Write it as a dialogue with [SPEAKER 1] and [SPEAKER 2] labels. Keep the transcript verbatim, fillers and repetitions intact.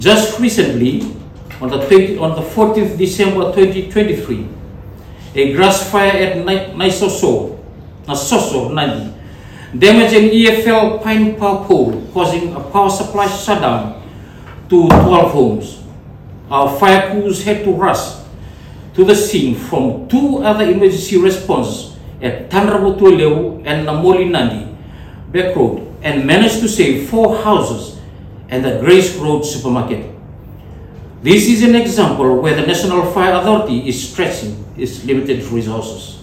[SPEAKER 1] Just recently, on the, twenty, on the fourteenth of December twenty twenty-three, a grass fire at Naisoso, Nasoso, Nandi, damaged an E F L pine power pole, causing a power supply shutdown to twelve homes. Our fire crews had to rush to the scene from two other emergency responses at Tandrabotuleu and Namoli Nandi Back Road and managed to save four houses and the Grace Road supermarket. This is an example where the National Fire Authority is stretching its limited resources.